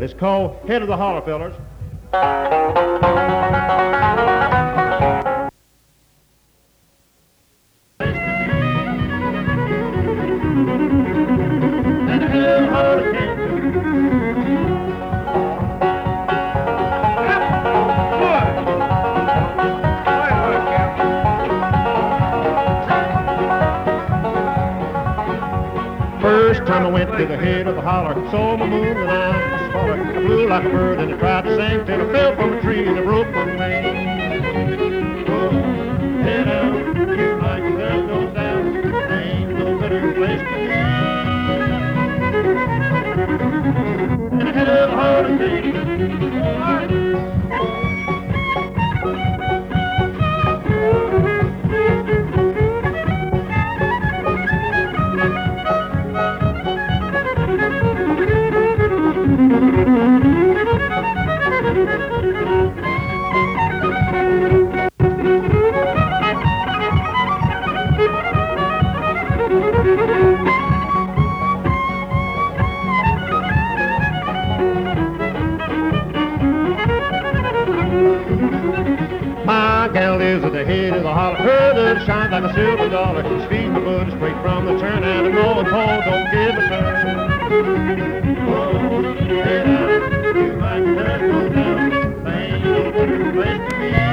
It's called Head of the Holler, fellers. First time I went to the head of the holler, saw my moon and I was smaller. I flew like a bird and I tried to sing till I fell from a tree and I broke my wing. Oh, head out, you like the sun goes down, there ain't no better place to be. And the head of the holler came. My gal lives at the head of the holler, her that shines like a silver dollar. She's feeding the butter straight from the churn, and I know Paul don't give a turn. Oh, head out, you like the sun go down, there ain't no better place to be.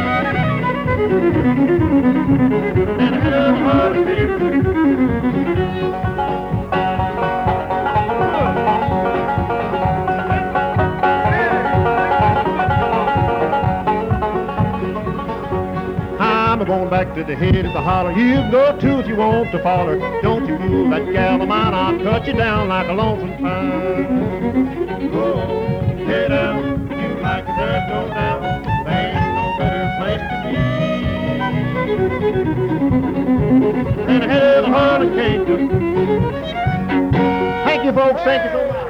And the head of the holler came. I'm going back to the head of the holler. You can go too if you want to follow. Don't you move that gal of mine, I'll cut you down like a lonesome pine. Oh, head out, you like the dirt go down, there ain't no better place to be. And the head of the holler came to. Thank you, folks. Thank you so much.